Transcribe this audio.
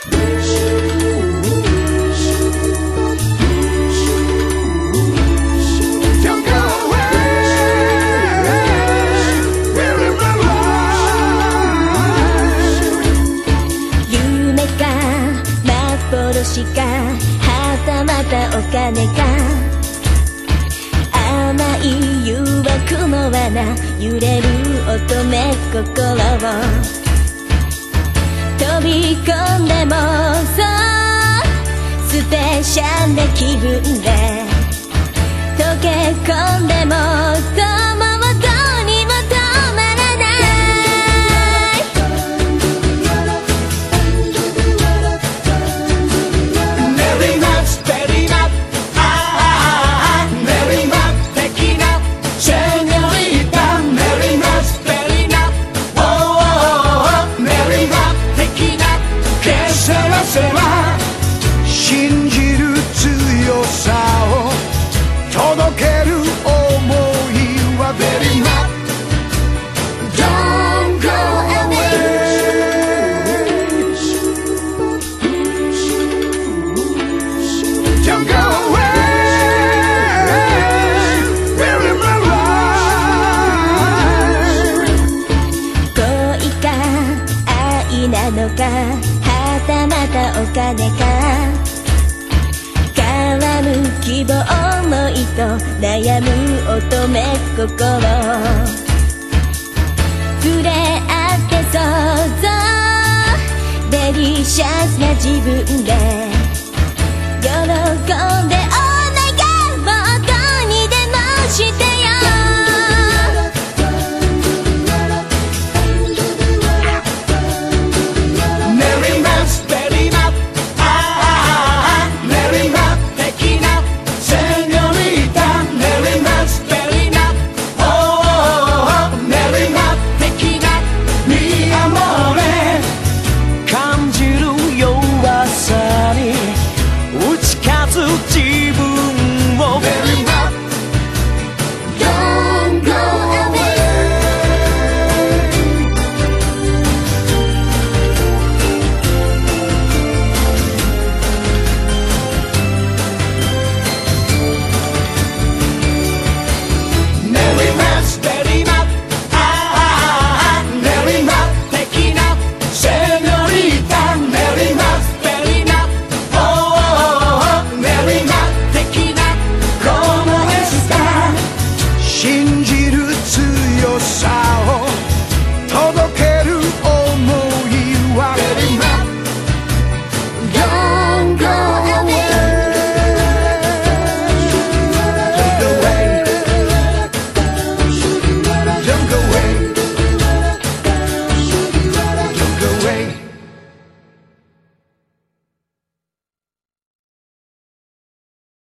しかはたまたお金か甘い誘惑の罠揺れる乙女心を飛び込んでもそうスペシャルな気分で溶け込んでもそうもうどうにも止まらない信じる強さを届ける想いは Very much Don't go away Don't go away Very much 恋か愛なのかはたまたお金か絡む希望思いと悩む乙女心触れ合って想像デリシャスな自分で喜んでお願いもどうにでもしてよ信じる強さを